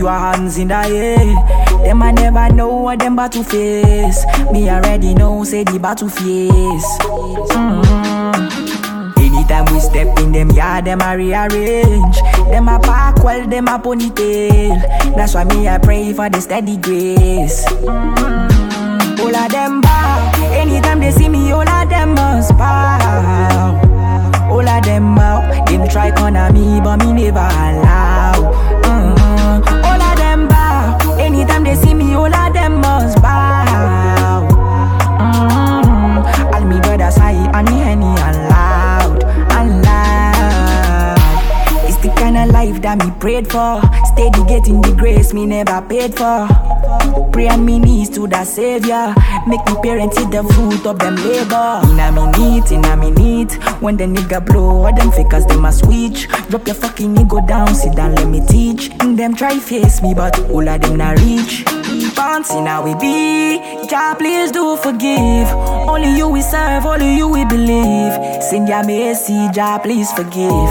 your hands in the air. Them I never know what them about to face. Me already know, say the battle face. Anytime we step in them yard, them I rearrange. Them I park well, them I ponytail. That's why me I pray for the steady grace. All of them bow. Anytime they see me, all of them must bow. All of them bow. Them try corner me, but me never allow. All of them bow. Anytime they see me, all of them must bow. All me brothers high and me henny and loud. It's the kind of life that me prayed for. Steady getting the grace me never paid for. Pray on me knees to the Savior. Make me parents eat the fruit of them labor. Inna me neat. When the nigga blow, all them fakers them a switch. Drop your fucking ego down, sit down, let me teach. And them try face me, but all of them not reach. Bouncing how we be. Jah please do forgive. Only you we serve, only you we believe. Send your mercy, Jah please forgive.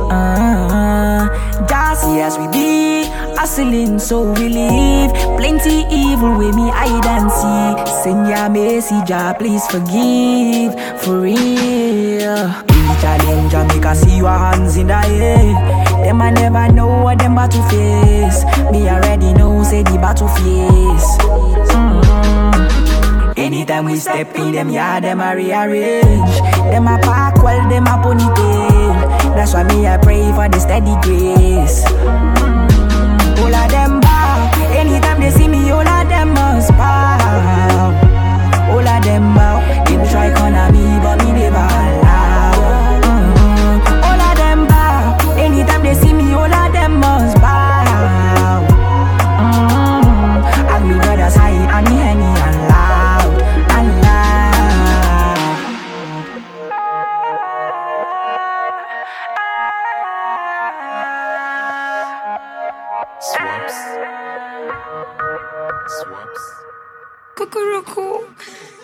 Jah see as we be. Hustling so we live. Plenty evil with me hide and see. Send your mercy, Jah please forgive. For real. Any challenge I make I see your hands in the air. Them I never know what them about to face. Me already know, say the battle face. Anytime we step in them yard, them I rearrange. Them I park well, them I ponytail. That's why me I pray for the steady grace. All of them bow. Anytime they see me, all of them must bow. All of them bow. Them try corner me, but me never allow. All of them bow. Anytime they see me, all of them must bow. And me brothers high and me henny and loud. And Swaps. Cuckoo.